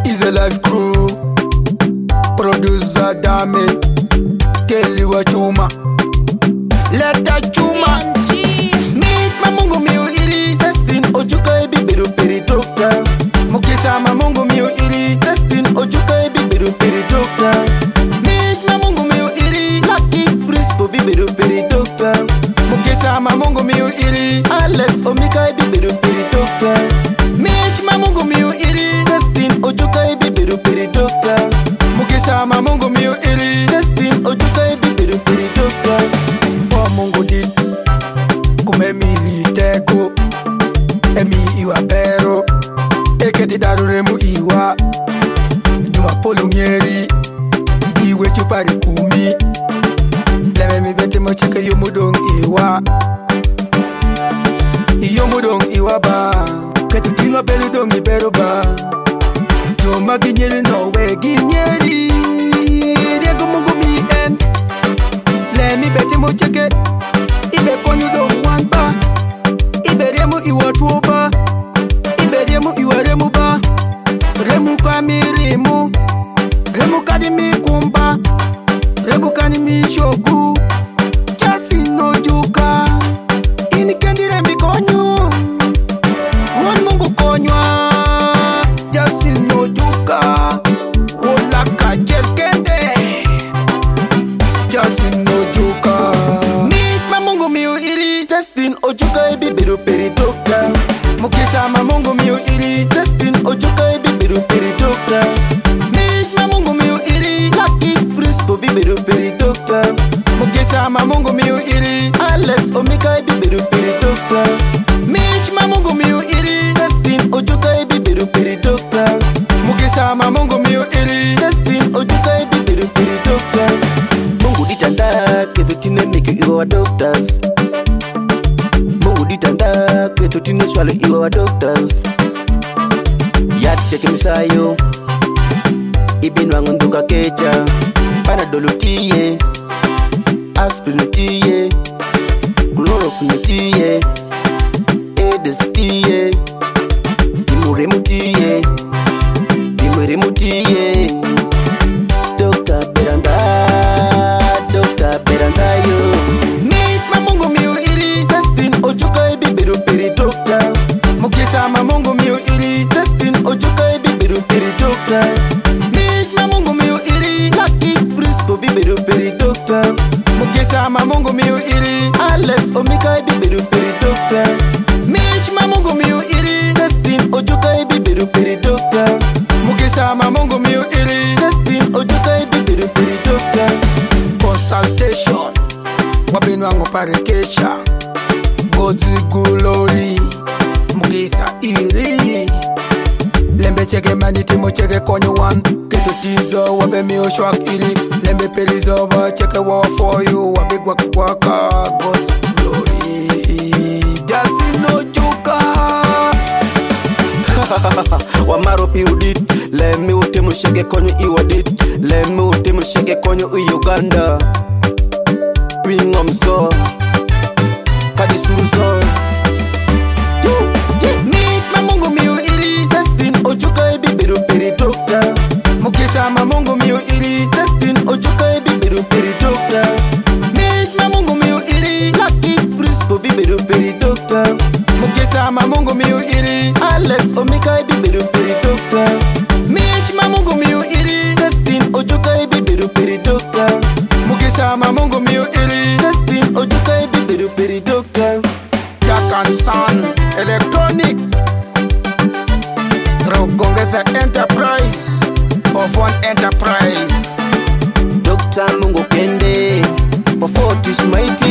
is a life crew. Producer Dame, Kelly wa Chuma, Leta Chuma. Meet Mamungu miu iri, Testing Ojuka ebi beru peri doctor. Mukisa Mamungu miu iri, Testing Ojuka ebi beru peri doctor. Meet Mamungu miu iri, Lucky Prispo bi beru peri doctor. Mukisa Mamungu miu iri, Alex Omika ebi beru peri doctor. Meet Mamungu miu iri, Testing Ojuka ebi beru peri doctor. Mukisa Mamungu miu iri, Testing Ojuka ebi beru peri doctor. For Mungu dit, kumemi teko, emi iwa pero, eketi daruremu iwa, juma polu nyeri, iwe chupari kumi, leme mi bete mo cheke yomudong iwa, yomudong iwa ba, ketu tino beli dong ibero ba, joma ginyeri no we ginyeri, riego Mungu mi en, leme bete mo cheke, ibe konyu dong wamba, ibe remu iwa tuoba, ibe remu iwa remu ba, remu kami remu, remu kadi mi kumba, remu kani mi shoku, jasi no juka, ini kendi remi konyu, wan Mungu konywa, jasi no juka, wola kajel kende, jasi no juka. Meet Mamungu miu iri, Testing Ojuka ebi beru peri doctor. Mukisa Mamungu miu iri, Testing Ojuka ebi beru peri doctor. Meet Mamungu miu iri, Lucky Prispo bi beru peri doctor. Mukisa Mamungu miu iri, Alex Omika ebi beru peri doctor. Meet Mamungu miu iri, Testing Ojuka ebi beru peri doctor. Mukisa Mamungu miu iri, Testing Ojuka ebi beru peri doctor. Mungu ditanda ketu tine make iwa doctors. Mungu ditanda ketu tine swallow iwa doctors. Yat cheke misayo ibinwa ngunduka kecha. Panadol tiye, aspirin tiye, chloroquine tiye, Aedes tiye, imuremu tiye, imuremu tiye. Dr. Beranda yo. Meet Mamungu miu iri, Testing Ojuka ebi beru peri doctor. Mukisa Mamungu miu iri, Testing Ojuka ebi beru peri doctor. Meet Mamungu miu iri, Lucky Prispo bi beru peri doctor. Mukisa Mamungu miu iri, Alex Omika ebi beru peri doctor. Meet Mamungu miu iri, Testing Ojuka ebi beru peri doctor. Mukisa Mamungu miu iri, Testing Ojuka ebi beru peri doctor. consultation, wabinwa ngoparekesha, God's glory, Mukisa iri, lembe cheke maniti mo cheke konyo wan, keto tizo wabe mi oshwak iri, lembe pelizo wa cheke wa for you, wabe waka, God's glory, jasi no juka. Wamaro piudit, lemme utemu shege konyo iwadit, lemme utemu shege konyo Uganda. Wingomso, kadisuruso. Meet Mamungu miu iri, Testing Ojuka ebi beru peri doctor. Mukisa Mamungu miu iri, Testing Ojuka ebi beru peri doctor. Meet Mamungu miu iri, Lucky Prispo bi beru peri doctor. Mukisa Mamungu miu iri, Alex Omika ebi beru peri doctor. Meet Mamungu miu iri, Testing Ojuka ebi beru peri doctor. Mukisa Mamungu miu iri, Testing Ojuka ebi beru peri doctor. Jack and Son Electronic, Rogongeza Enterprise of One Enterprise. Dr. Mungu Kende, Fortis Mighty.